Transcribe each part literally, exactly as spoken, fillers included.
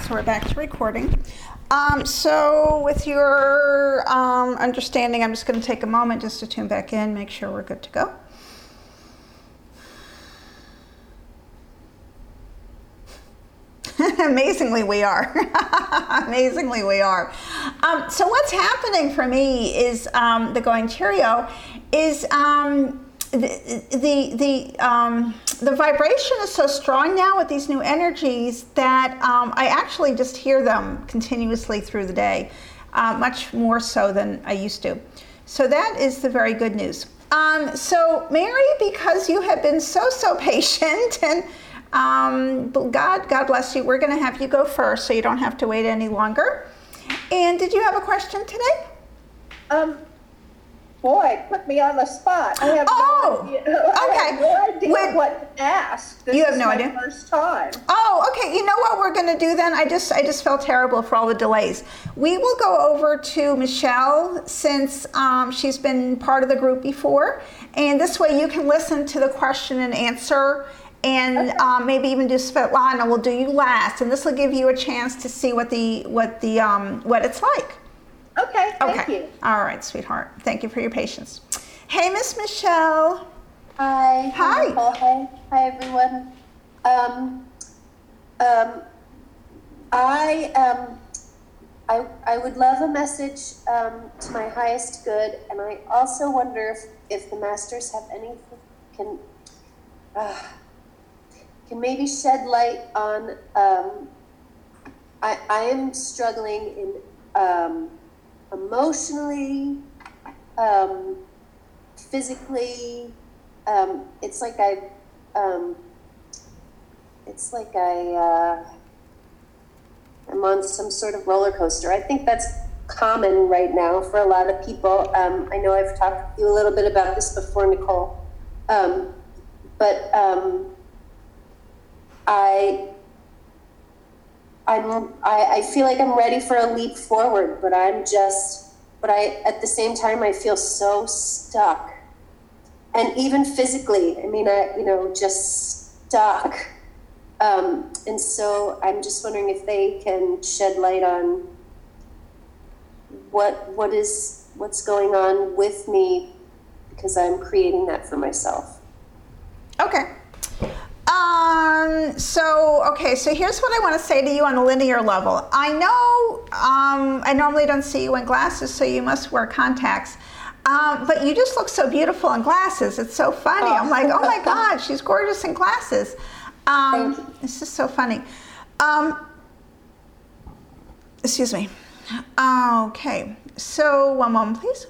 so we're back to recording. Um, so with your um, understanding, I'm just going to take a moment just to tune back in, make sure we're good to go. Amazingly, we are. Amazingly, we are. Um, so what's happening for me is um, the Going Cheerio is um, the the the, um, the vibration is so strong now with these new energies that um, I actually just hear them continuously through the day, uh, much more so than I used to. So that is the very good news. Um, so Mary, because you have been so so patient and Um, God, God bless you. We're going to have you go first so you don't have to wait any longer. And did you have a question today? Um, boy, put me on the spot. I have oh, no idea, I okay. have no idea When, what to ask. This you have is no my idea? first time. Oh, okay. You know what we're going to do then? I just, I just felt terrible for all the delays. We will go over to Michelle since um, she's been part of the group before. And this way you can listen to the question and answer. And okay. um, maybe even do Svetlana. We'll do you last, and this will give you a chance to see what the what the um, what it's like. Okay, thank okay. you. All right, sweetheart. Thank you for your patience. Hey, Miss Michelle. Hi. Hi. Nicole. Hi. Hi, everyone. Um, um, I um, I I would love a message um, to my highest good, and I also wonder if if the masters have anything can. Uh, can maybe shed light on, um, I, I am struggling in um, emotionally, um, physically, um, it's like I, um, it's like I, uh, I'm on some sort of roller coaster. I think that's common right now for a lot of people. Um, I know I've talked to you a little bit about this before, Nicole, um, but, um, I, I'm, I, I feel like I'm ready for a leap forward, but I'm just, but I, at the same time, I feel so stuck. And even physically, I mean, I, you know, just stuck. Um, and so I'm just wondering if they can shed light on what, what is, what's going on with me, because I'm creating that for myself. Okay. Um, so, okay, so here's what I want to say to you on a linear level. I know um, I normally don't see you in glasses, so you must wear contacts. Um, but you just look so beautiful in glasses. It's so funny. I'm like, oh my God, she's gorgeous in glasses. Um, this is so funny. Um, excuse me. Okay, so one moment, please.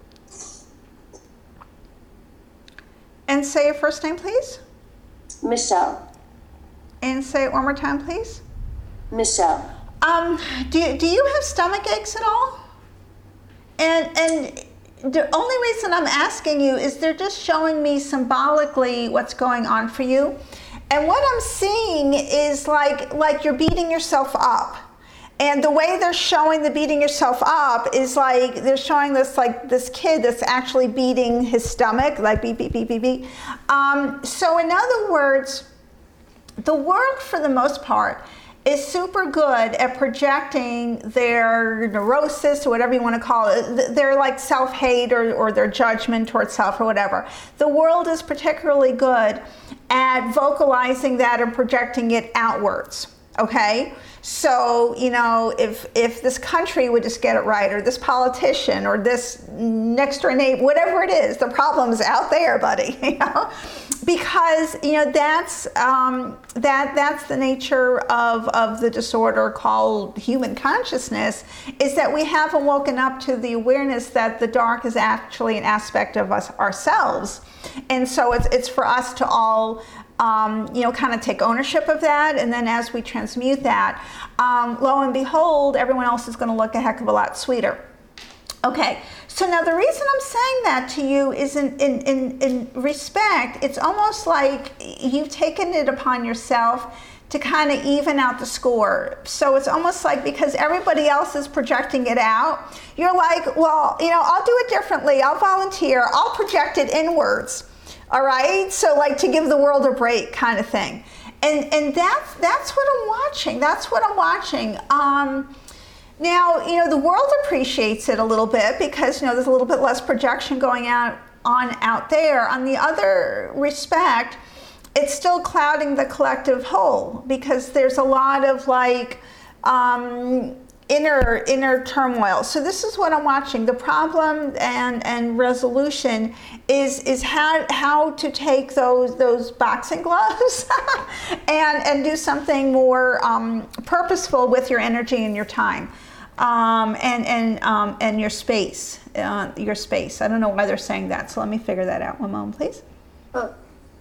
And say your first name, please. Michelle. And say it one more time, please. Michelle. Um, do you, do you have stomach aches at all? And and the only reason I'm asking you is they're just showing me symbolically what's going on for you. And what I'm seeing is like like you're beating yourself up. And the way they're showing the beating yourself up is like they're showing this like this kid that's actually beating his stomach, like beat, beat, beat, beat, beat. Um, so in other words, the world for the most part is super good at projecting their neurosis or whatever you want to call it, their like self-hate or, or their judgment towards self or whatever. The world is particularly good at vocalizing that and projecting it outwards, okay? So, you know, if if this country would just get it right, or this politician, or this next door neighbor, whatever it is, the problem's out there, buddy, you know? Because, you know, that's um, that that's the nature of, of the disorder called human consciousness, is that we haven't woken up to the awareness that the dark is actually an aspect of us ourselves. And so it's it's for us to all Um, you know, kind of take ownership of that, and then as we transmute that, um, lo and behold, everyone else is going to look a heck of a lot sweeter. Okay, so now the reason I'm saying that to you is in, in, in, in respect, it's almost like you've taken it upon yourself to kind of even out the score. So it's almost like because everybody else is projecting it out, you're like, well, you know, I'll do it differently, I'll volunteer, I'll project it inwards. All right, so like to give the world a break kind of thing. And and that's that's what I'm watching. That's what I'm watching. Um, now, you know, the world appreciates it a little bit because, you know, there's a little bit less projection going out on out there. On the other respect, it's still clouding the collective whole because there's a lot of like um, inner inner turmoil. So this is what I'm watching. The problem and and resolution is is how how to take those those boxing gloves and and do something more um, purposeful with your energy and your time. Um, and and um, and your space, uh, your space. I don't know why they're saying that, so let me figure that out. One moment, please. Oh.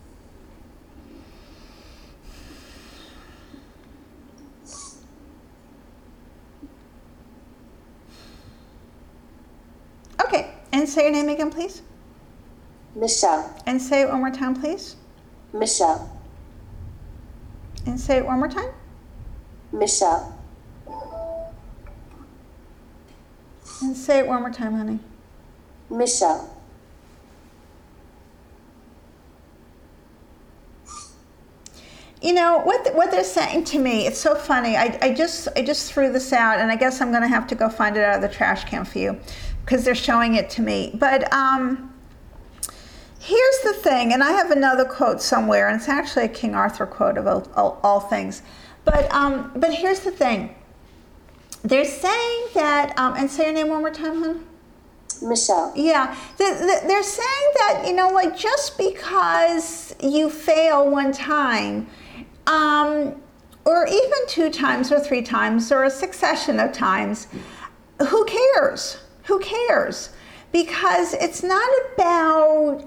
Okay, and say your name again, please. Michelle. And say it one more time, please. Michelle. And say it one more time. Michelle. And say it one more time, honey. Michelle. You know what? What they're saying to me, it's so funny. I, I just I just threw this out, and I guess I'm going to have to go find it out of the trash can for you, because they're showing it to me. But um, here's the thing, and I have another quote somewhere, and it's actually a King Arthur quote of all, all, all things. But um, but here's the thing. They're saying that, um, and say your name one more time, hon. Michelle. Yeah, they're saying that, you know, like just because you fail one time, um, or even two times or three times or a succession of times, who cares? Who cares? Because it's not about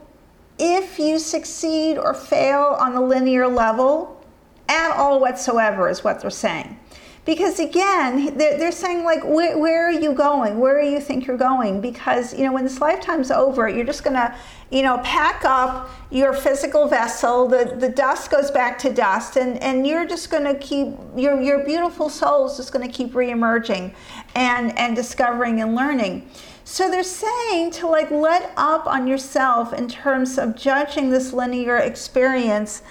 if you succeed or fail on a linear level at all whatsoever is what they're saying. Because again, they're, they're saying like, where, where are you going? Where do you think you're going? Because, you know, when this lifetime's over, you're just gonna, you know, pack up your physical vessel, the, the dust goes back to dust, and, and you're just gonna keep, your, your beautiful soul is just gonna keep reemerging and, and discovering and learning. So they're saying to like let up on yourself in terms of judging this linear experience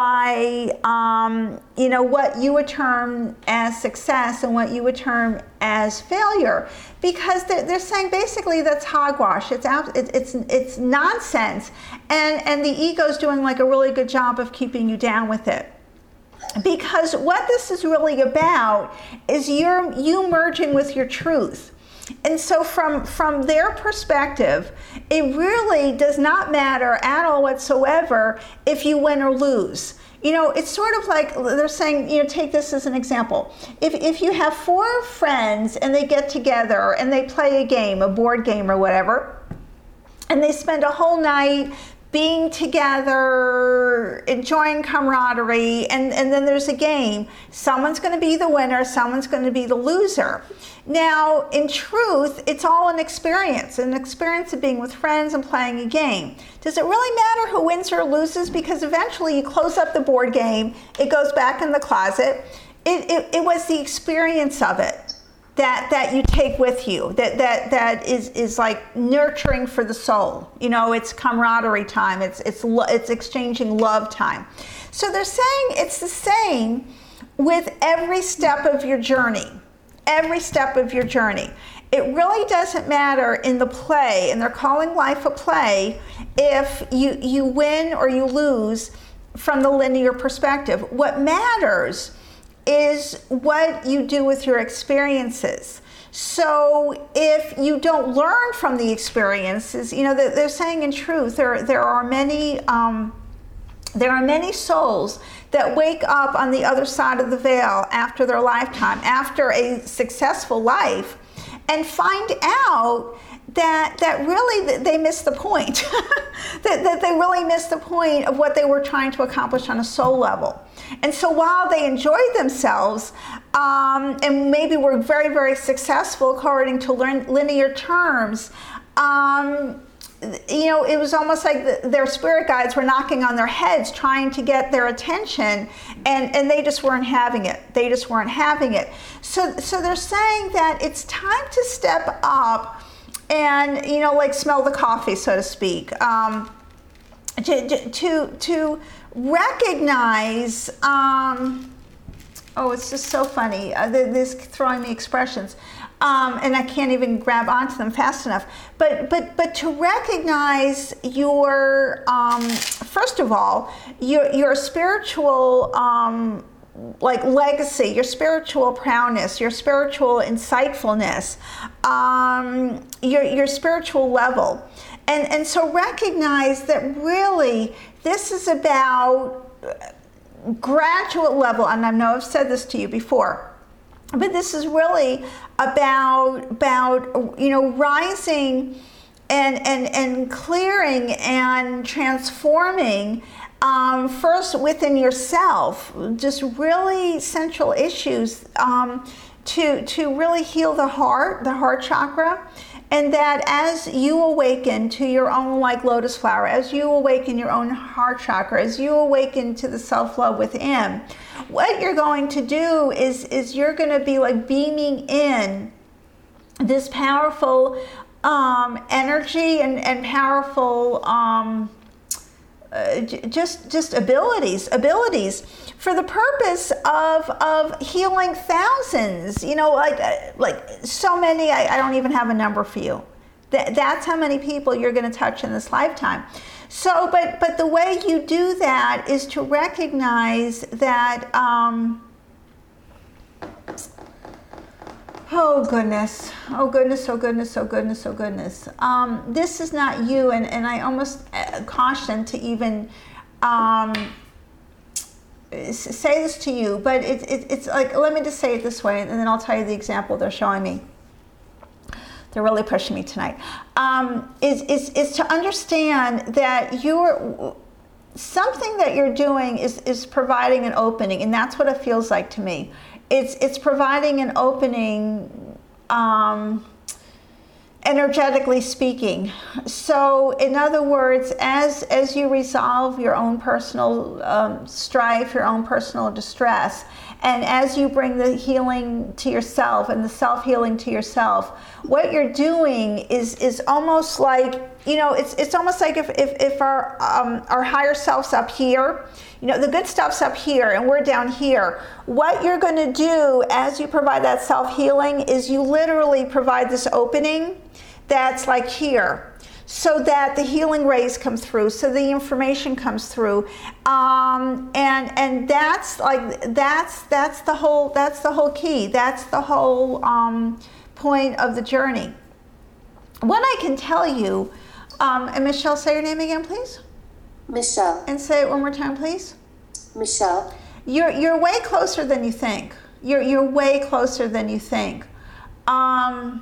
by, um, you know, what you would term as success and what you would term as failure, because they're, they're saying basically that's hogwash. It's out, it, it's it's nonsense, and and the ego's doing like a really good job of keeping you down with it. Because what this is really about is you're you merging with your truth. And so from, from their perspective, it really does not matter at all whatsoever if you win or lose. You know, it's sort of like they're saying, you know, take this as an example. If, if you have four friends and they get together and they play a game, a board game or whatever, and they spend a whole night being together, enjoying camaraderie, and, and then there's a game. Someone's going to be the winner, someone's going to be the loser. Now, in truth, it's all an experience, an experience of being with friends and playing a game. Does it really matter who wins or loses? Because eventually you close up the board game, it goes back in the closet. It, it, it was the experience of it that that you take with you, that that that is is like nurturing for the soul. You know, it's camaraderie time, it's it's it's exchanging love time. So they're saying it's the same with every step of your journey, every step of your journey. It really doesn't matter in the play, and they're calling life a play, if you you win or you lose from the linear perspective. What matters is what you do with your experiences. So if you don't learn from the experiences, you know, they're saying in truth, there, there are many, um, there are many souls that wake up on the other side of the veil after their lifetime, after a successful life, and find out that that really they missed the point, that, that they really missed the point of what they were trying to accomplish on a soul level. And so while they enjoyed themselves, um, and maybe were very, very successful according to linear terms, um, you know, it was almost like the, their spirit guides were knocking on their heads trying to get their attention, and, and they just weren't having it. They just weren't having it. So, so they're saying that it's time to step up and, you know, like smell the coffee, so to speak, um, to, to, to recognize, um, oh, it's just so funny. Uh, this throwing me expressions. Um, and I can't even grab onto them fast enough. But but but to recognize your, um, first of all, your your spiritual um, like legacy, your spiritual prowess, your spiritual insightfulness, um, your your spiritual level, and and so recognize that really this is about graduate level. And I know I've said this to you before, but this is really about about you know rising and and and clearing and transforming, um, first within yourself, just really central issues, um, to to really heal the heart, the heart chakra. And that as you awaken to your own, like lotus flower, as you awaken your own heart chakra, as you awaken to the self-love within, what you're going to do is, is you're going to be like beaming in this powerful um, energy and, and powerful um, uh, j- just just abilities, abilities for the purpose of of healing thousands. You know, like like so many. I, I don't even have a number for you. That that's how many people you're going to touch in this lifetime. So, but but the way you do that is to recognize that. Um, Oh goodness, oh goodness, oh goodness, oh goodness, oh goodness. Um, this is not you, and, and I almost caution to even um, say this to you, but it, it, it's like, let me just say it this way, and then I'll tell you the example they're showing me. They're really pushing me tonight. Um, is, is, is to understand that you're, something that you're doing is, is providing an opening, and that's what it feels like to me. It's it's providing an opening, um, energetically speaking. So, in other words, as as you resolve your own personal um, strife, your own personal distress, and as you bring the healing to yourself and the self-healing to yourself, what you're doing is is almost like, you know, it's it's almost like if if, if our um, our higher self's up here. You know, the good stuff's up here and we're down here. What you're going to do as you provide that self-healing is you literally provide this opening that's like here, so that the healing rays come through, so the information comes through, um, and and that's like that's that's the whole that's the whole key. That's the whole um, point of the journey. What I can tell you, um, and Michelle, say your name again, please. Michelle. And say it one more time, please. Michelle. You're you're way closer than you think. You're you're way closer than you think. Um,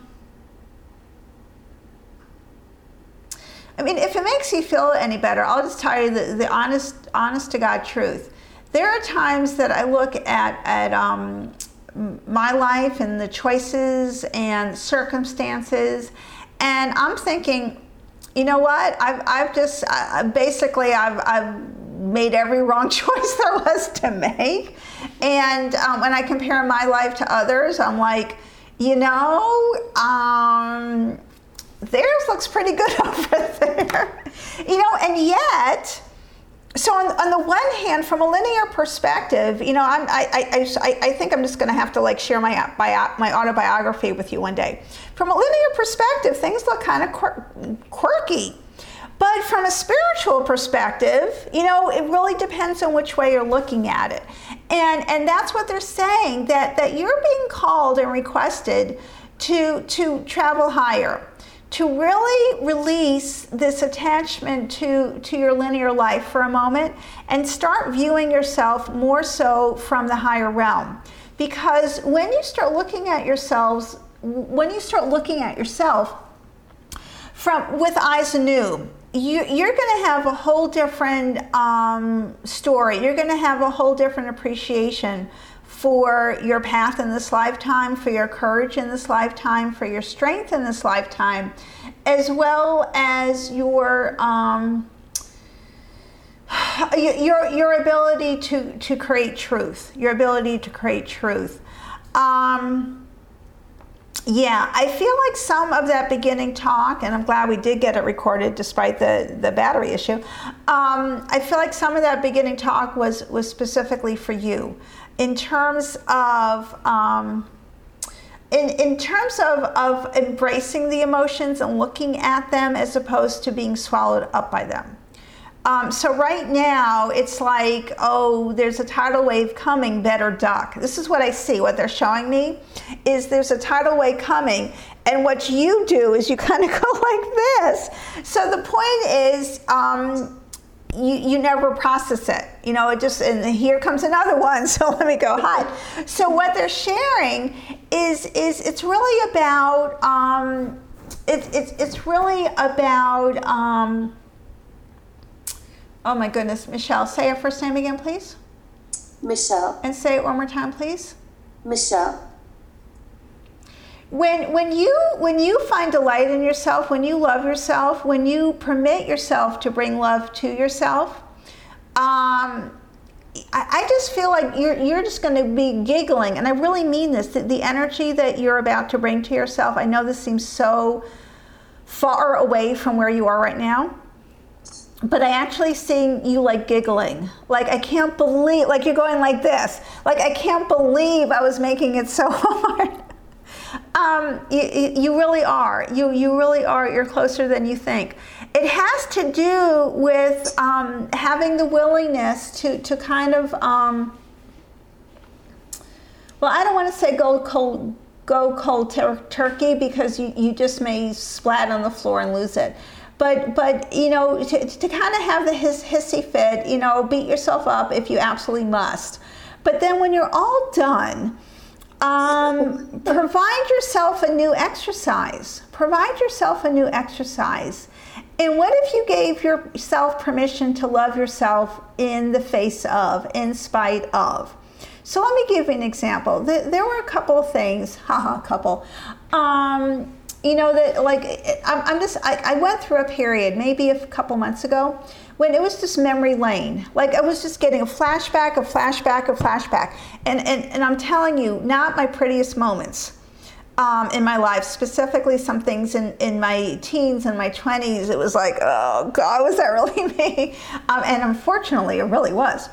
I mean, if it makes you feel any better, I'll just tell you the, the honest honest to God truth. There are times that I look at at um, my life and the choices and circumstances, and I'm thinking, you know what? I've I've just uh, basically I've I've made every wrong choice there was to make, and um, when I compare my life to others, I'm like, you know, um, theirs looks pretty good over there, you know, and yet. So on, on the one hand, from a linear perspective, you know, I'm, I, I, I, I think I'm just going to have to like share my bio, my autobiography with you one day. From a linear perspective, things look kind of quir- quirky. But from a spiritual perspective, you know, it really depends on which way you're looking at it. And and that's what they're saying, that, that you're being called and requested to, to travel higher, to really release this attachment to, to your linear life for a moment and start viewing yourself more so from the higher realm. Because when you start looking at yourselves, when you start looking at yourself from with eyes anew, you, you're going to have a whole different um, story. You're going to have a whole different appreciation for your path in this lifetime, for your courage in this lifetime, for your strength in this lifetime, as well as your um, your your ability to to create truth. Your ability to create truth. Um, Yeah, I feel like some of that beginning talk, and I'm glad we did get it recorded despite the, the battery issue. Um, I feel like some of that beginning talk was, was specifically for you in terms of um, in, in terms of, of embracing the emotions and looking at them as opposed to being swallowed up by them. Um, so right now, it's like, oh, there's a tidal wave coming, better duck. This is what I see. What they're showing me is there's a tidal wave coming, and what you do is you kind of go like this. So the point is, um, you, you never process it. You know, it just, and here comes another one, so let me go hide. So what they're sharing is, is it's really about, um, it, it's it's really about, um, oh my goodness, Michelle, say your first name again, please. Michelle. And say it one more time, please. Michelle. When when you when you find delight in yourself, when you love yourself, when you permit yourself to bring love to yourself, um, I, I just feel like you're you're just going to be giggling, and I really mean this. The, the energy that you're about to bring to yourself. I know this seems so far away from where you are right now. But I actually see you like giggling. Like, I can't believe, like you're going like this. Like, I can't believe I was making it so hard. um, you, you really are. You, you really are. You're closer than you think. It has to do with um, having the willingness to, to kind of, um, well, I don't want to say go cold, go cold tur- turkey because you, you just may splat on the floor and lose it. But, but you know, to, to kind of have the hiss, hissy fit, you know, beat yourself up if you absolutely must. But then when you're all done, um, provide yourself a new exercise. Provide yourself a new exercise. And what if you gave yourself permission to love yourself in the face of, in spite of? So let me give you an example. There were a couple of things, haha, couple. Um, You know, that like, I'm, I'm just, I, I went through a period, maybe a couple months ago, when it was just memory lane. Like, I was just getting a flashback, a flashback, a flashback. And, and, and I'm telling you, not my prettiest moments um, in my life, specifically some things in, in my teens and my twenties. It was like, oh God, was that really me? Um, and unfortunately, it really was.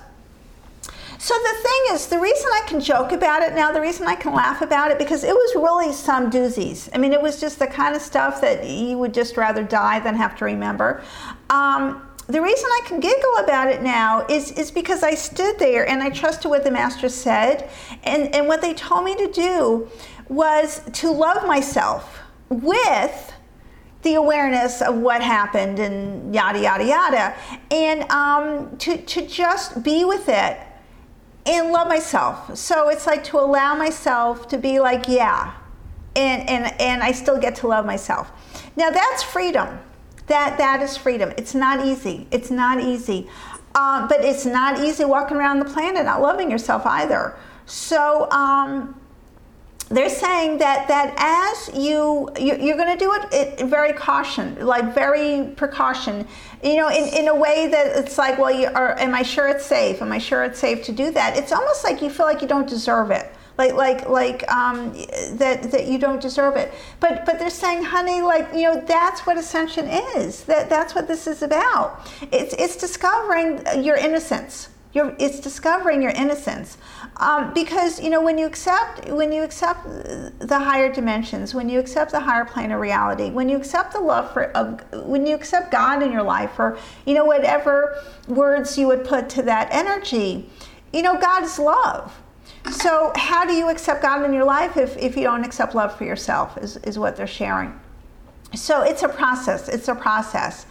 So the thing is, the reason I can joke about it now, the reason I can laugh about it, because it was really some doozies. I mean, it was just the kind of stuff that you would just rather die than have to remember. Um, the reason I can giggle about it now is, is because I stood there and I trusted what the master said. And, and what they told me to do was to love myself with the awareness of what happened and yada, yada, yada. And um, to, to just be with it. And love myself. So it's like to allow myself to be like, yeah, and and and I still get to love myself. Now that's freedom. That that is freedom. It's not easy. It's not easy, um, but it's not easy walking around the planet not loving yourself either. So um, they're saying that that as you, you you're going to do it, it very caution, like very precaution, you know, in, in a way that it's like, well, you are, am I sure it's safe? Am I sure it's safe to do that? It's almost like you feel like you don't deserve it, like like like um, that that you don't deserve it. But but they're saying, honey, like, you know, that's what ascension is. That that's what this is about. It's it's discovering your innocence. You're, it's discovering your innocence, um, because you know when you accept when you accept the higher dimensions, when you accept the higher plane of reality, when you accept the love for, of, when you accept God in your life, or you know whatever words you would put to that energy, you know God is love. So how do you accept God in your life if if you don't accept love for yourself? Is is what they're sharing. So it's a process. It's a process.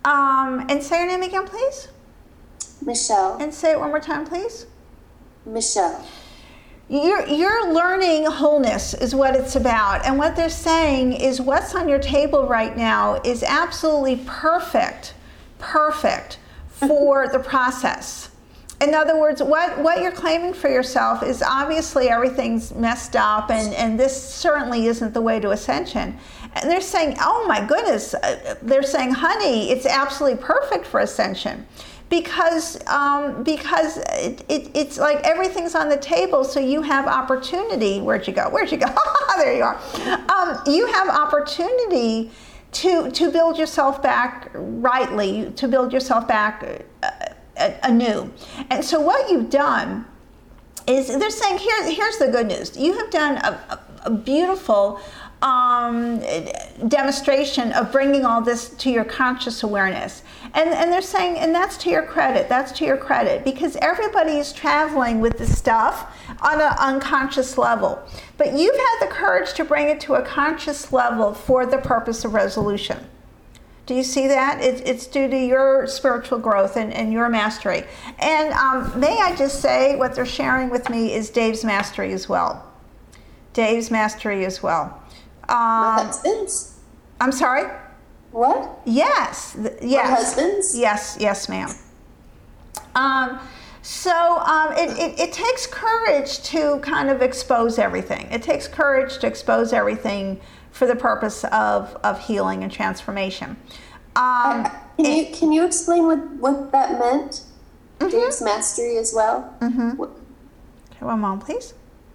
Um, and say your name again, please. Michelle. And say it one more time, please. Michelle. You're, you're learning wholeness is what it's about. And what they're saying is what's on your table right now is absolutely perfect, perfect for the process. In other words, what, what you're claiming for yourself is obviously everything's messed up, and, and this certainly isn't the way to ascension. And they're saying, oh my goodness, they're saying, honey, it's absolutely perfect for ascension. because um, because it, it, it's like everything's on the table, so you have opportunity. Where'd you go? Where'd you go? There you are. Um, you have opportunity to to build yourself back rightly, to build yourself back uh, anew. And so what you've done is they're saying here here's the good news. You have done a, a, a beautiful um, demonstration of bringing all this to your conscious awareness. And, and they're saying, and that's to your credit, that's to your credit, because everybody is traveling with this stuff on an unconscious level. But you've had the courage to bring it to a conscious level for the purpose of resolution. Do you see that? It, it's due to your spiritual growth and, and your mastery. And um, may I just say, what they're sharing with me is Dave's mastery as well. Dave's mastery as well. Um, My husband's? I'm sorry? What? Yes. th- Yes. My husband's? Yes, yes, ma'am. Um, so um, it, it, it takes courage to kind of expose everything. It takes courage to expose everything for the purpose of, of healing and transformation. Um, Uh, can you can you explain what, what that meant? Mhm. Dave's mastery as well? Mhm. What- Okay, one moment, please.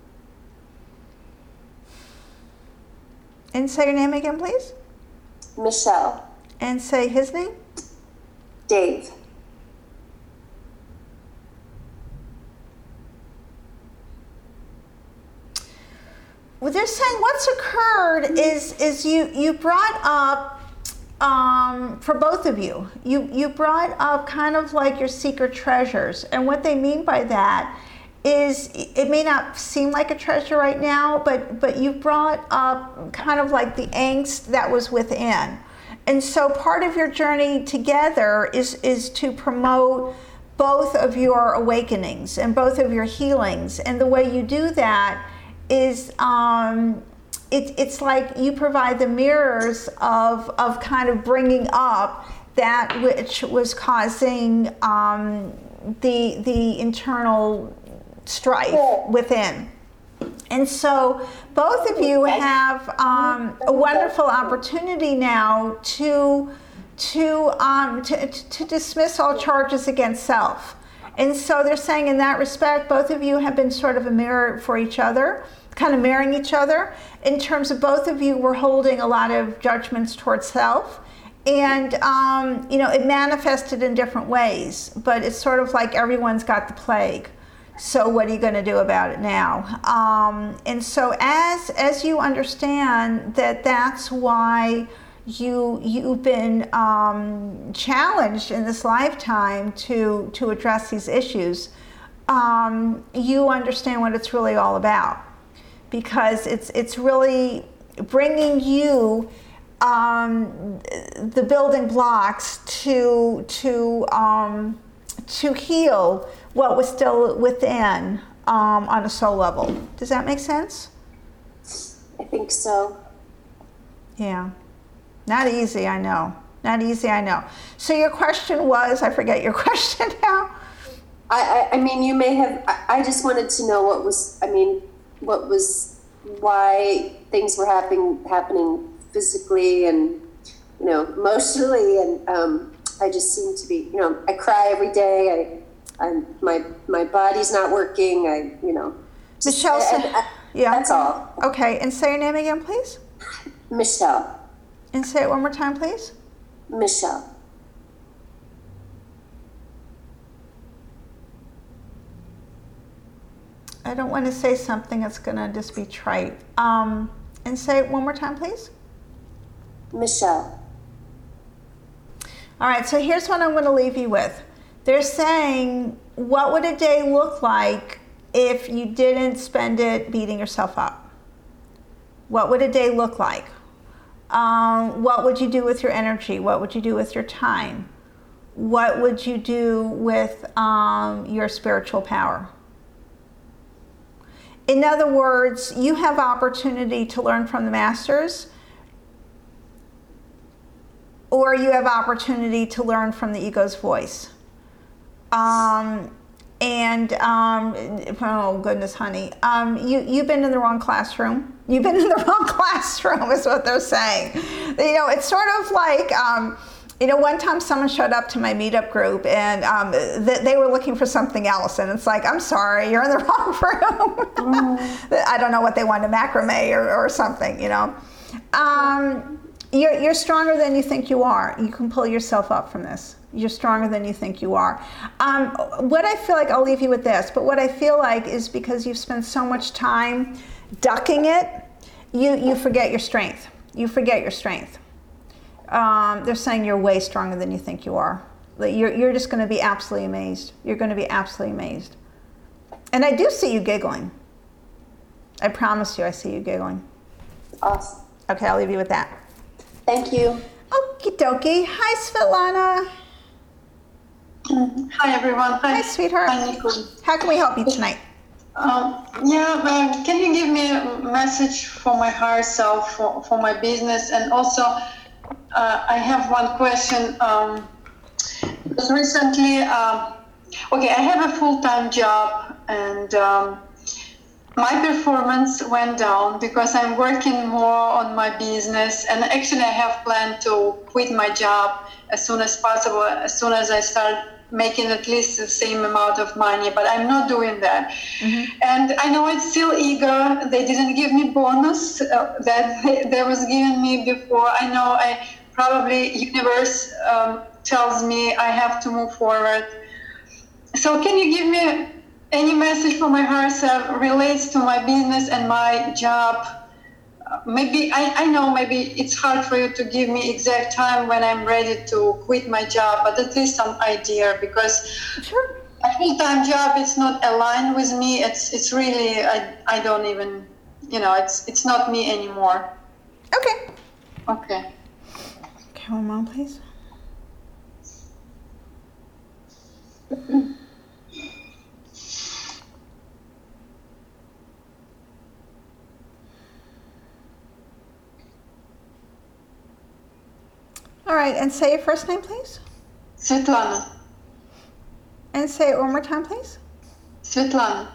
And say your name again, please. Michelle. And say his name. Dave. What they're saying, what's occurred is is you you brought up um, for both of you. You you brought up kind of like your secret treasures, and what they mean by that is it may not seem like a treasure right now, but but you brought up kind of like the angst that was within, and so part of your journey together is is to promote both of your awakenings and both of your healings, and the way you do that is um, it, it's like you provide the mirrors of, of kind of bringing up that which was causing um, the, the internal strife within. And so both of you have um, a wonderful opportunity now to, to, um, to, to dismiss all charges against self. And so they're saying in that respect, both of you have been sort of a mirror for each other, kind of mirroring each other, in terms of both of you were holding a lot of judgments towards self. And, um, you know, it manifested in different ways, but it's sort of like everyone's got the plague. So what are you going to do about it now? Um, and so as, as you understand that that's why you you've been um, challenged in this lifetime to to address these issues, um, you understand what it's really all about, because it's it's really bringing you um, the building blocks to to um, to heal what was still within um, on a soul level. Does that make sense? I think so. Yeah. Not easy, I know. Not easy, I know. So your question was, I forget your question now. I, I, I mean, you may have, I, I just wanted to know what was, I mean, what was, why things were happening, happening physically and, you know, emotionally. And um, I just seem to be, you know, I cry every day. I, I'm, my, my body's not working. I, you know. just- Michelle, I- say- I- I- yeah. That's all. Okay, and say your name again, please. Michelle. And say it one more time, please. Michelle. I don't want to say something that's going to just be trite. Um, and say it one more time, please. Michelle. All right, so here's what I'm going to leave you with. They're saying, what would a day look like if you didn't spend it beating yourself up? What would a day look like? Um, what would you do with your energy? What would you do with your time? What would you do with um, your spiritual power? In other words, you have opportunity to learn from the masters, or you have opportunity to learn from the ego's voice. Um, and, um, oh goodness, honey, um, you, you've been in the wrong classroom. You've been in the wrong classroom is what they're saying. You know, it's sort of like, um, you know, one time someone showed up to my meetup group and um, th- they were looking for something else. And it's like, I'm sorry, you're in the wrong room. Mm. I don't know what they wanted, macrame or, or something, you know. Um, you're, you're stronger than you think you are. You can pull yourself up from this. You're stronger than you think you are. Um, what I feel like, I'll leave you with this, but what I feel like is because you've spent so much time ducking it, you, you forget your strength. You forget your strength. Um, they're saying you're way stronger than you think you are. You're, you're just going to be absolutely amazed. You're going to be absolutely amazed. And I do see you giggling. I promise you I see you giggling. Awesome. Okay, I'll leave you with that. Thank you. Okie dokie. Hi, Svetlana. Hi everyone. Hi, Hi, sweetheart. Hi, Nicole. How can we help you tonight? Um, yeah, um, can you give me a message for my higher self, for, for my business? And also, uh, I have one question. Um, because recently, um, okay, I have a full-time job and um, my performance went down because I'm working more on my business. And actually, I have planned to quit my job as soon as possible, as soon as I start making at least the same amount of money, but I'm not doing that. Mm-hmm. And I know it's still eager. They didn't give me bonus uh, that they, they was giving me before. I know I probably universe um, tells me I have to move forward. So can you give me any message for my higher self relates to my business and my job? Maybe, I, I know maybe it's hard for you to give me exact time when I'm ready to quit my job, but at least some idea, because Sure. a full-time job, it's not aligned with me. It's it's really, I, I don't even, you know, it's it's not me anymore. Okay. Okay. Okay, one moment, please. All right, and say your first name, please. Svetlana. And say it one more time, please. Svetlana.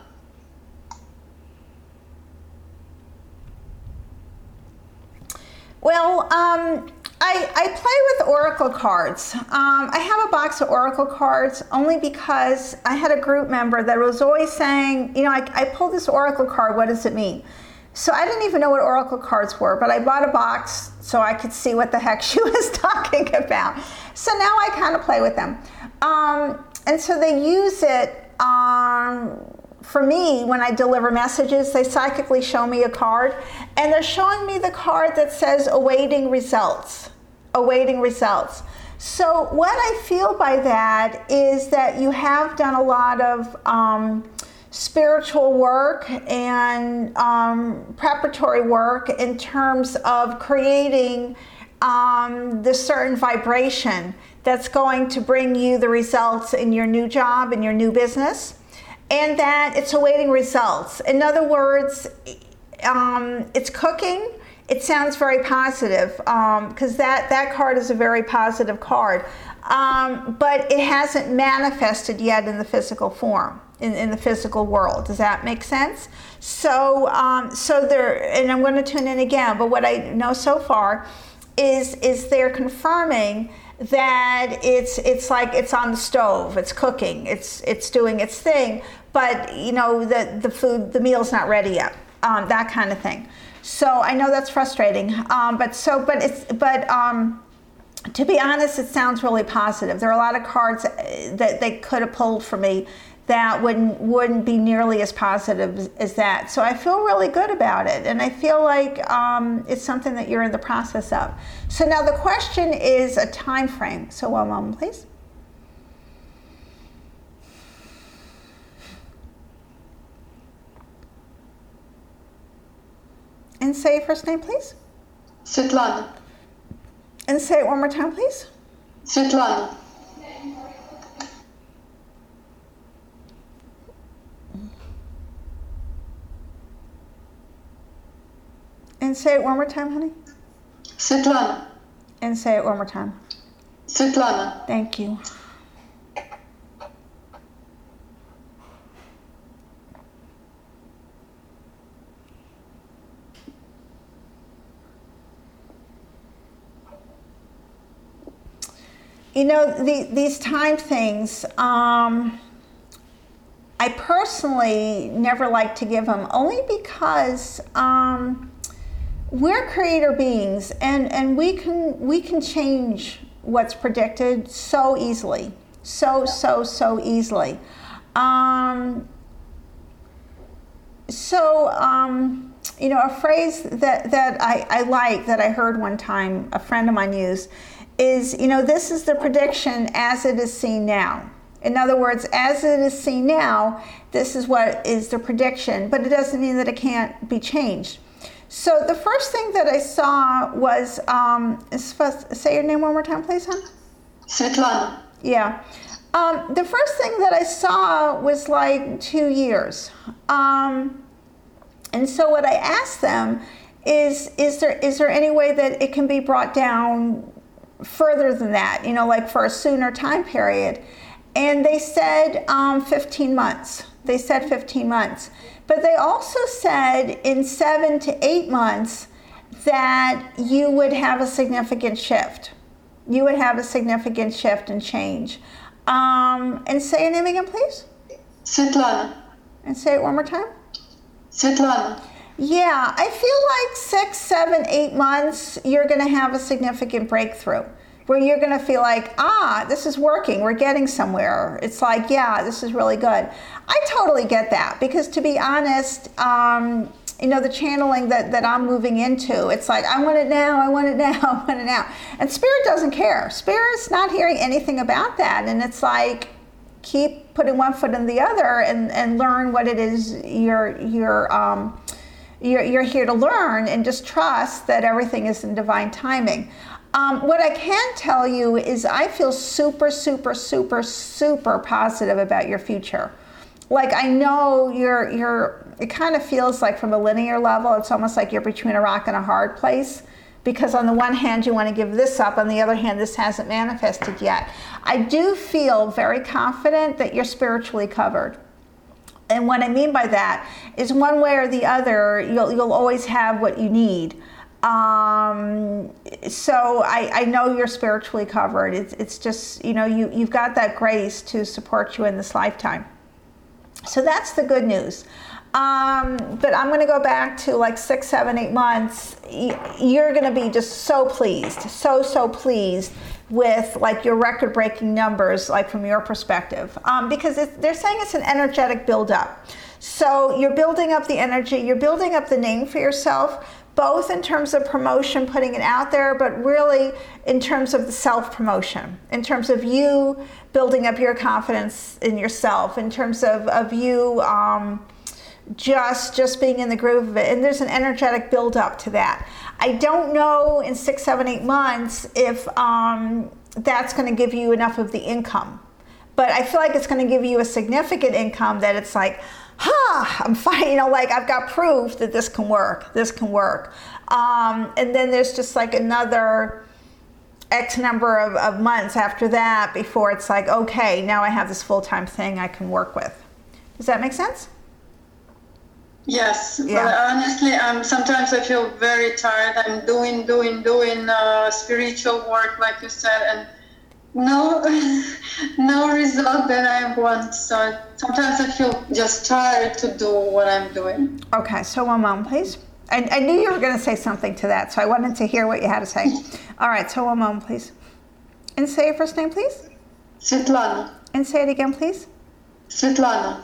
Well, um, I, I play with Oracle cards. Um, I have a box of Oracle cards only because I had a group member that was always saying, you know, I, I pulled this Oracle card, what does it mean? So I didn't even know what Oracle cards were, but I bought a box so I could see what the heck she was talking about. So now I kind of play with them. Um, and so they use it um, for me when I deliver messages. They psychically show me a card, and they're showing me the card that says awaiting results, awaiting results. So what I feel by that is that you have done a lot of um, spiritual work and um, preparatory work in terms of creating um, the certain vibration that's going to bring you the results in your new job, in your new business, and that it's awaiting results. In other words, um, it's cooking. It sounds very positive because um, that, that card is a very positive card, um, but it hasn't manifested yet in the physical form. In, in the physical world. Does that make sense? So, um, so there, and I'm going to tune in again, but what I know so far is, is they're confirming that it's, it's like it's on the stove, it's cooking, it's, it's doing its thing, but you know, the, the food, the meal's not ready yet, um, that kind of thing. So I know that's frustrating, um, but so, but it's, but, um, to be honest, it sounds really positive. There are a lot of cards that they could have pulled for me that wouldn't wouldn't be nearly as positive as, as that. So I feel really good about it, and I feel like um, it's something that you're in the process of. So now the question is a time frame. So one moment, please. And say your first name, please. Svetlana. And say it one more time, please. Svetlana. And say it one more time, honey. Svetlana. And say it one more time. Svetlana. Thank you. you know, the, these time things, um, I personally never like to give them, only because um, we're creator beings, and, and we can we can change what's predicted so easily, so so so easily. Um, so um, you know, a phrase that that I, I like, that I heard one time a friend of mine use, is, you know, this is the prediction as it is seen now. In other words, as it is seen now, this is what is the prediction, but it doesn't mean that it can't be changed. So the first thing that I saw was, um, say your name one more time, please, hon? Svetlana. Yeah. Um, the first thing that I saw was like two years. Um, and so what I asked them is, is there is there any way that it can be brought down further than that, you know, like for a sooner time period? And they said um, fifteen months. They said fifteen months. But they also said in seven to eight months that you would have a significant shift. You would have a significant shift and change. Um, and say your name again, please. Svetlana. And say it one more time. Svetlana. Yeah, I feel like six, seven, eight months, you're going to have a significant breakthrough where you're going to feel like, ah, this is working. We're getting somewhere. It's like, yeah, this is really good. I totally get that, because to be honest, um, you know, the channeling that, that I'm moving into, it's like, I want it now, I want it now, I want it now. And Spirit doesn't care. Spirit's not hearing anything about that. And it's like, keep putting one foot in the other and, and learn what it is you're, you're, um, you're, you're here to learn, and just trust that everything is in divine timing. Um, what I can tell you is I feel super, super, super, super positive about your future. Like, I know you're, you're, it kind of feels like from a linear level, it's almost like you're between a rock and a hard place, because on the one hand, you want to give this up. On the other hand, this hasn't manifested yet. I do feel very confident that you're spiritually covered. And what I mean by that is, one way or the other, you'll, you'll always have what you need. Um, so I, I know you're spiritually covered. It's, it's just, you know, you, you've got that grace to support you in this lifetime. So that's the good news. Um, but I'm going to go back to like six, seven, eight months. You're going to be just so pleased, so, so pleased with like your record-breaking numbers, like from your perspective, um, because it's, they're saying it's an energetic buildup. So you're building up the energy, you're building up the name for yourself, both in terms of promotion, putting it out there, but really in terms of the self-promotion, in terms of you building up your confidence in yourself, in terms of, of you um, just, just being in the groove of it. And there's an energetic build-up to that. I don't know in six, seven, eight months if um, that's going to give you enough of the income. But I feel like it's going to give you a significant income that it's like, huh, I'm fine, you know, like I've got proof that this can work, this can work. Um, and then there's just like another X number of, of months after that before it's like, okay, now I have this full-time thing I can work with. Does that make sense? Yes, Yeah. but honestly, um, sometimes I feel very tired. I'm doing, doing, doing uh, spiritual work, like you said, and no, no result that I want. So sometimes I feel just tired to do what I'm doing. Okay, so one moment, please. I, I knew you were going to say something to that, so I wanted to hear what you had to say. All right, so one moment, please. And say your first name, please. Svetlana. And say it again, please. Svetlana.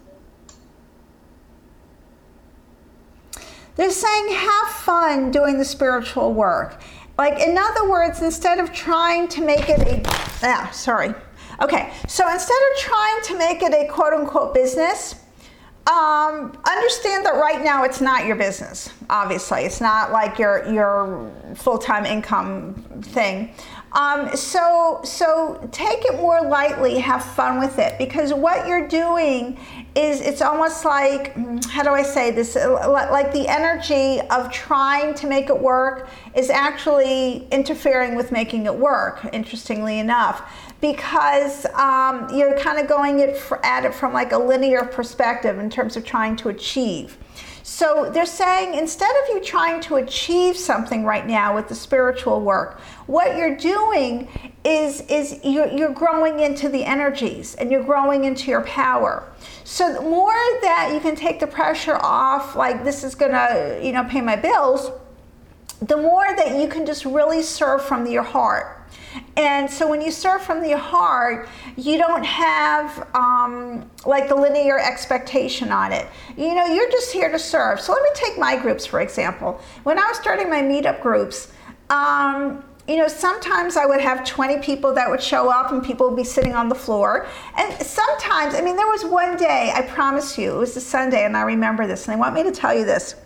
They're saying have fun doing the spiritual work. Like, in other words, instead of trying to make it a, ah, sorry. Okay, so instead of trying to make it a quote unquote business, um, understand that right now it's not your business, obviously. It's not like your, your full-time income thing. Um, so, so take it more lightly, have fun with it, because what you're doing is, it's almost like, how do I say this, like the energy of trying to make it work is actually interfering with making it work, interestingly enough, because um, you're kind of going it for, at it from like a linear perspective in terms of trying to achieve. So they're saying instead of you trying to achieve something right now with the spiritual work, what you're doing is, is you're, you're growing into the energies and you're growing into your power. So the more that you can take the pressure off, like this is gonna, you know, pay my bills, the more that you can just really serve from your heart. And so when you serve from your heart, you don't have um, like the linear expectation on it. You know, you're just here to serve. So let me take my groups, for example. When I was starting my meetup groups, um, you know, sometimes I would have twenty people that would show up and people would be sitting on the floor. And sometimes, I mean, there was one day, I promise you, it was a Sunday, and I remember this, and they want me to tell you this.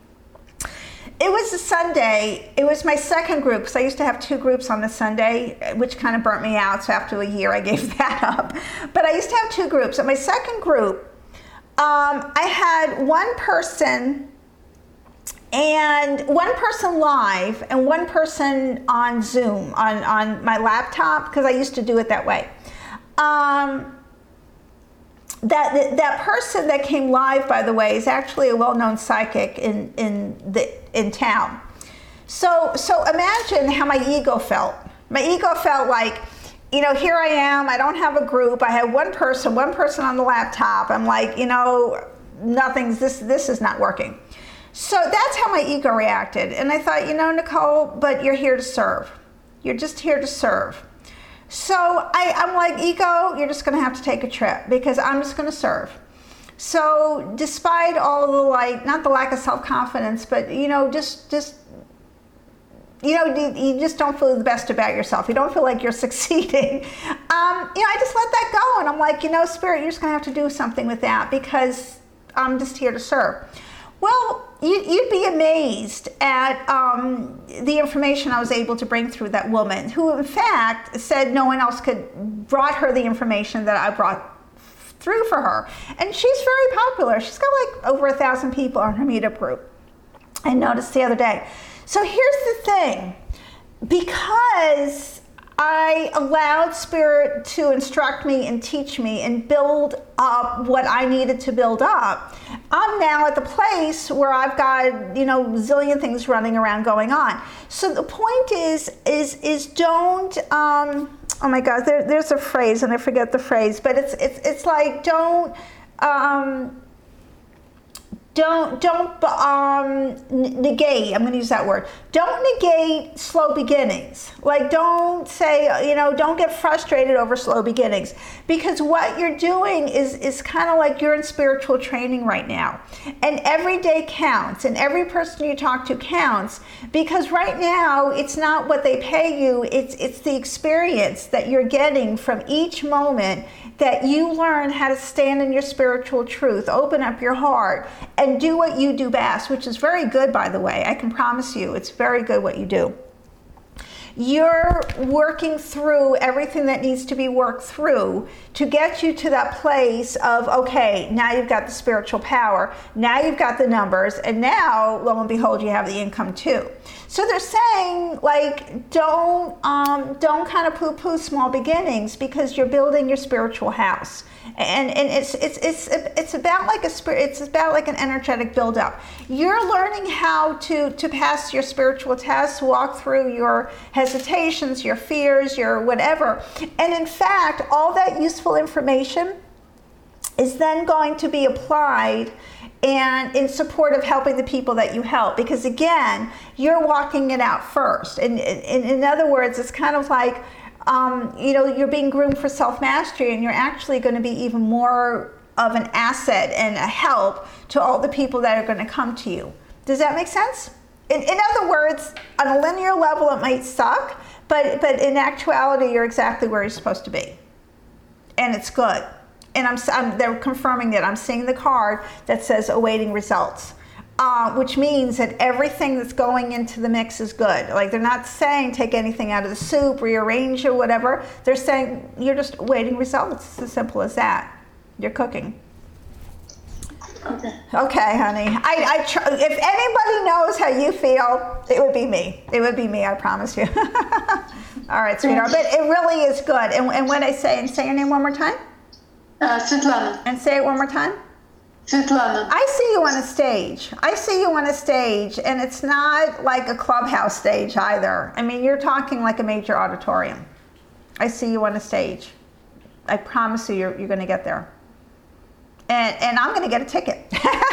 It was a Sunday. It was my second group, because I used to have two groups on the Sunday, which kind of burnt me out. So after a year, I gave that up. But I used to have two groups. At my second group, um, I had one person and one person live and one person on Zoom on, on my laptop, because I used to do it that way. Um, That, that person that came live, by the way, is actually a well-known psychic in, in, the, in town. So, so imagine how my ego felt. My ego felt like, you know, here I am, I don't have a group, I have one person, one person on the laptop. I'm like, you know, nothing's, this, this is not working. So that's how my ego reacted. And I thought, you know, Nicole, but you're here to serve. You're just here to serve. So I, I'm like, ego, you're just going to have to take a trip, because I'm just going to serve. So despite all the, like, not the lack of self-confidence, but, you know, just, just, you know, you, you just don't feel the best about yourself. You don't feel like you're succeeding. Um, you know, I just let that go. And I'm like, you know, Spirit, you're just going to have to do something with that, because I'm just here to serve. Well, you'd be amazed at um, the information I was able to bring through that woman, who in fact said no one else could, brought her the information that I brought through for her. And she's very popular. She's got like over a thousand people on her meetup group. I noticed the other day. So here's the thing, because I allowed Spirit to instruct me and teach me and build up what I needed to build up, I'm now at the place where I've got, you know, a zillion things running around going on. So the point is, is, is don't, um, oh my God, there, there's a phrase and I forget the phrase, but it's, it's, it's like, don't, um, Don't don't um, negate. I'm going to use that word. Don't negate slow beginnings. Like, don't say, you know, don't get frustrated over slow beginnings, because what you're doing is is kind of like you're in spiritual training right now, and every day counts, and every person you talk to counts, because right now it's not what they pay you. It's it's the experience that you're getting from each moment that you learn how to stand in your spiritual truth, open up your heart, and do what you do best, which is very good, by the way. I can promise you, it's very good what you do. You're working through everything that needs to be worked through to get you to that place of, okay, now you've got the spiritual power, now you've got the numbers, and now, lo and behold, you have the income too. So they're saying, like, don't um, don't kind of poo-poo small beginnings, because you're building your spiritual house, and and it's it's it's it's about like a spirit. It's about like an energetic buildup. You're learning how to to pass your spiritual tests, walk through your hesitations, your fears, your whatever, and in fact, all that useful information is then going to be applied and in support of helping the people that you help, because again, you're walking it out first. And in, in other words, it's kind of like, um, you know, you're being groomed for self-mastery, and you're actually going to be even more of an asset and a help to all the people that are going to come to you. Does that make sense? In, in other words, on a linear level, it might suck, but, but in actuality, you're exactly where you're supposed to be. And it's good. And I'm, I'm, they're confirming it. I'm seeing the card that says awaiting results, uh, which means that everything that's going into the mix is good. Like, they're not saying take anything out of the soup, rearrange or whatever. They're saying you're just awaiting results. It's as simple as that. You're cooking. Okay. Okay, honey. I, I tr- if anybody knows how you feel, it would be me. It would be me, I promise you. All right, sweetheart. But it really is good. And, and when I say, and say your name one more time. Uh, Svetlana. And say it one more time. Svetlana. I see you on a stage. I see you on a stage, and it's not like a clubhouse stage either. I mean, you're talking like a major auditorium. I see you on a stage. I promise you, you're, you're going to get there. And, and I'm going to get a ticket.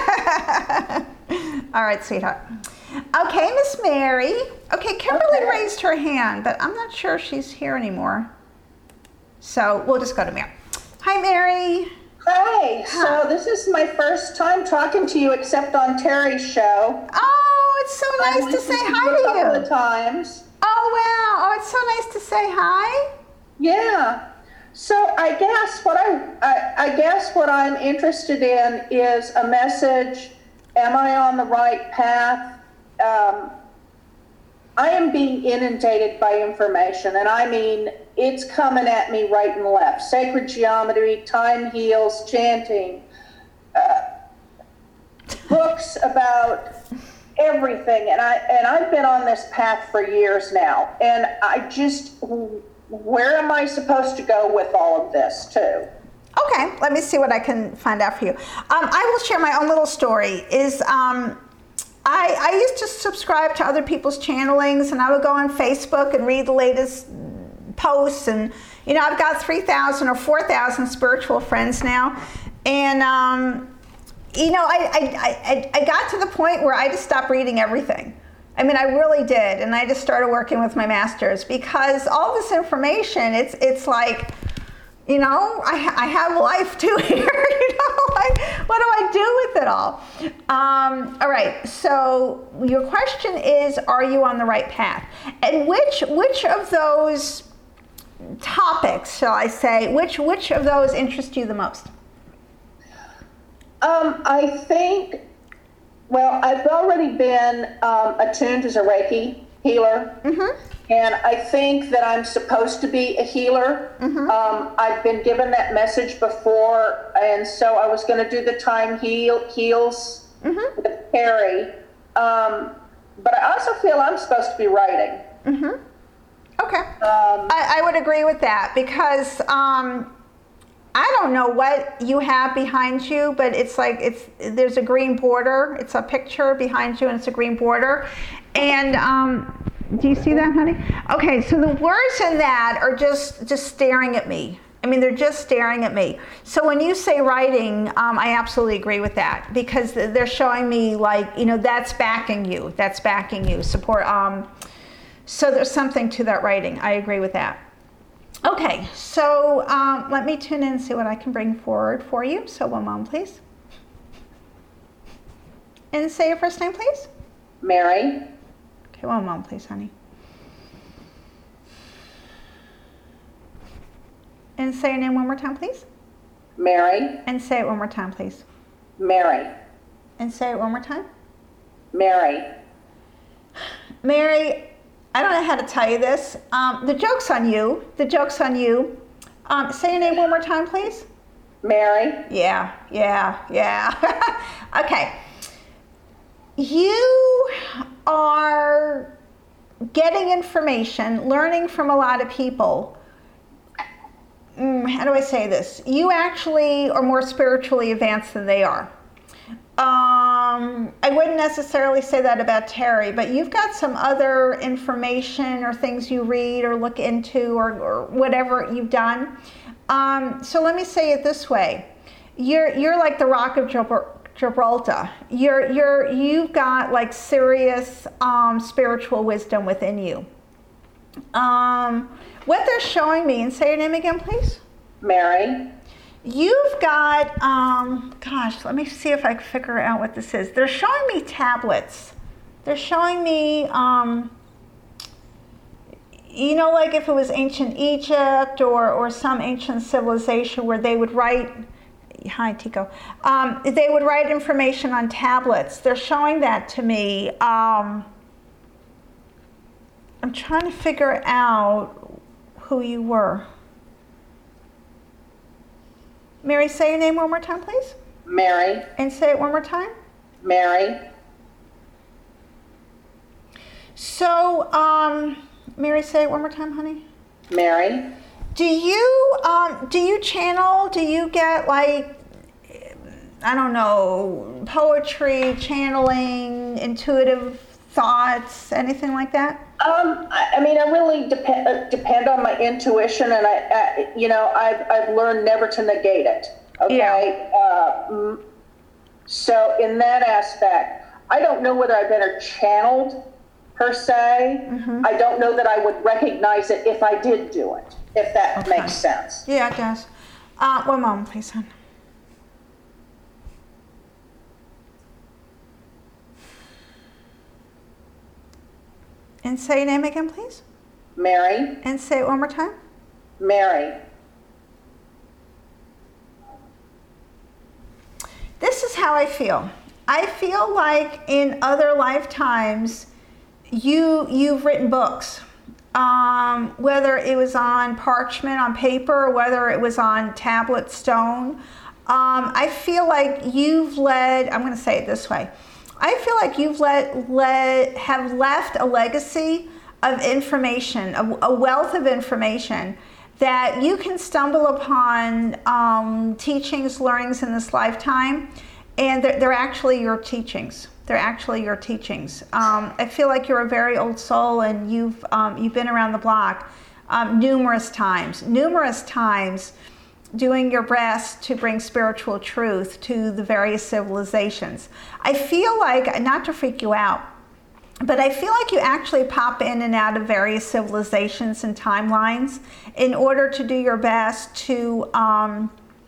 All right, sweetheart. Okay, Miss Mary. Okay, Kimberly Okay. raised her hand, but I'm not sure she's here anymore. So we'll just go to Mary. Hi, Mary. Hi, so this is my first time talking to you except on Terry's show. Oh, it's so I've nice to say listened hi you a couple to of you. times. Oh, wow. Oh, it's so nice to say hi. Yeah. So I guess what I, I I guess what I'm interested in is a message. Am I on the right path? Um, I am being inundated by information, and I mean it's coming at me right and left. Sacred geometry, time heals, chanting, uh, books about everything, and I and I've been on this path for years now, and I just, where am I supposed to go with all of this too? Okay, let me see what I can find out for you. Um, I will share my own little story. Is um, I, I used to subscribe to other people's channelings, and I would go on Facebook and read the latest posts, and you know, I've got three thousand or four thousand spiritual friends now, and um, you know, I, I, I, I got to the point where I just stopped reading everything. I mean, I really did, and I just started working with my masters, because all this information, it's it's like, you know, I, I have life too here, you know, like, what do I do with it all? Um, all right, so your question is, are you on the right path? And which which of those topics, shall I say, which which of those interest you the most? Um, I think, well, I've already been um, attuned as a Reiki healer, Mm-hmm. and I think that I'm supposed to be a healer. Mm-hmm. Um, I've been given that message before, and so I was going to do the time heal heals Mm-hmm. with Terry. Um, but I also feel I'm supposed to be writing. Mm-hmm. Okay. Um, I, I would agree with that, because um, I don't know what you have behind you, but it's like it's there's a green border. It's a picture behind you, and it's a green border. And um, do you see that, honey? Okay, so the words in that are just just staring at me. I mean, they're just staring at me. So when you say writing, um, I absolutely agree with that, because they're showing me, like, you know, that's backing you. That's backing you. Support. Um, so there's something to that writing. I agree with that. Okay, so um, let me tune in and see what I can bring forward for you. So one moment, please. And say your first name, please. Mary, Okay, one moment, please, honey. And say your name one more time, please. Mary, And say it one more time, please. Mary, And say it one more time. Mary. Mary, I don't know how to tell you this. Um, the joke's on you. The joke's on you. Um, say your name one more time, please. Mary, Yeah, yeah, yeah. Okay. You are getting information, learning from a lot of people. Mm, how do I say this? You actually are more spiritually advanced than they are. Um, I wouldn't necessarily say that about Terry, but you've got some other information or things you read or look into, or, or whatever you've done. Um, so let me say it this way: you're you're like the Rock of Gibral- Gibraltar. You're you're you've got like serious um, spiritual wisdom within you. Um, what they're showing me, and say your name again, please. Mary, You've got, um, gosh, let me see if I can figure out what this is. They're showing me tablets. They're showing me, um, you know, like if it was ancient Egypt or, or some ancient civilization where they would write, hi, Tico, um, they would write information on tablets. They're showing that to me. Um, I'm trying to figure out who you were. Mary, say your name one more time, please. Mary, And say it one more time. Mary, So, um, Mary, say it one more time, honey. Mary. Do you, um, do you channel, do you get like I don't know, poetry, channeling, intuitive thoughts, anything like that? Um, I, I mean, I really depend uh, depend on my intuition, and I, I, you know, I've I've learned never to negate it. Okay. Uh, mm, so in that aspect, I don't know whether I've been channeled per se. Mm-hmm. I don't know that I would recognize it if I did do it. If that Okay. makes sense. Yeah, it does. Uh, one moment, please, hon. And say your name again, please. Mary, And say it one more time. Mary. This is how I feel. I feel like in other lifetimes, you you've written books, um, whether it was on parchment, on paper, or whether it was on tablet stone. Um, I feel like you've led. I'm going to say it this way. I feel like you've let, let have left a legacy of information, a, a wealth of information that you can stumble upon um, teachings, learnings in this lifetime, and they're, they're actually your teachings. They're actually your teachings. Um, I feel like you're a very old soul, and you've um, you've been around the block um, numerous times, numerous times, doing your best to bring spiritual truth to the various civilizations. I feel like, not to freak you out, but I feel like you actually pop in and out of various civilizations and timelines in order to do your best to um,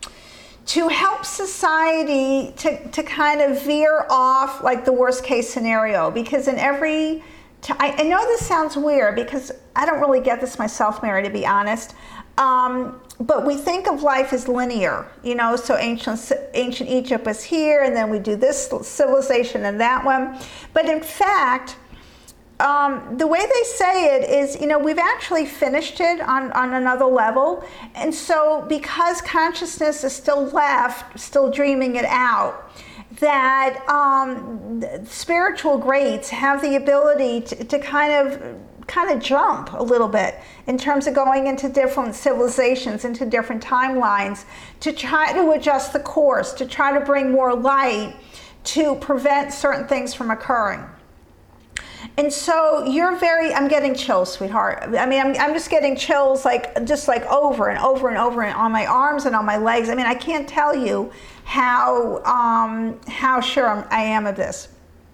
to help society to, to kind of veer off like the worst case scenario. Because in every, t- I, I know this sounds weird because I don't really get this myself, Mary, to be honest. Um, but we think of life as linear, you know, so ancient, ancient Egypt was here, and then we do this civilization and that one. But in fact, um, the way they say it is, you know, we've actually finished it on, on another level. And so because consciousness is still left, still dreaming it out, that um, spiritual greats have the ability to, to kind of kind of jump a little bit in terms of going into different civilizations, into different timelines, to try to adjust the course, to try to bring more light to prevent certain things from occurring. And so you're very, I'm getting chills, sweetheart. I mean, I'm, I'm just getting chills like, just like over and over and over and on my arms and on my legs. I mean, I can't tell you how, um, how sure I'm, I am of this.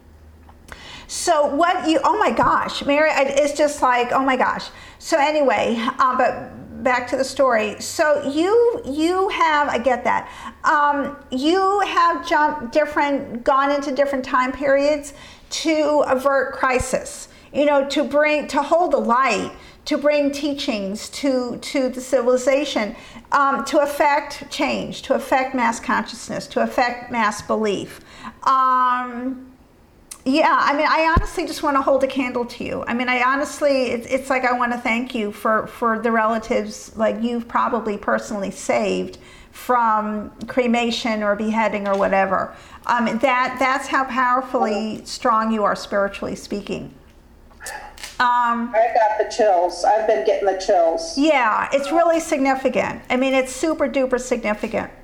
So what you, oh my gosh, Mary, it's just like, oh my gosh. So anyway, uh, but back to the story. So you, you have, I get that. Um, you have jumped different, gone into different time periods to avert crisis, you know, to bring, to hold the light, to bring teachings to, to the civilization, um, to affect change, to affect mass consciousness, to affect mass belief. Um, Yeah, I mean, I honestly just want to hold a candle to you. I mean, I honestly, it's, it's like I want to thank you for, for the relatives like you've probably personally saved from cremation or beheading or whatever. Um, that that's how powerfully strong you are spiritually speaking. Um, I got the chills. I've been getting the chills. yeah, it's really significant. I mean, it's super duper significant.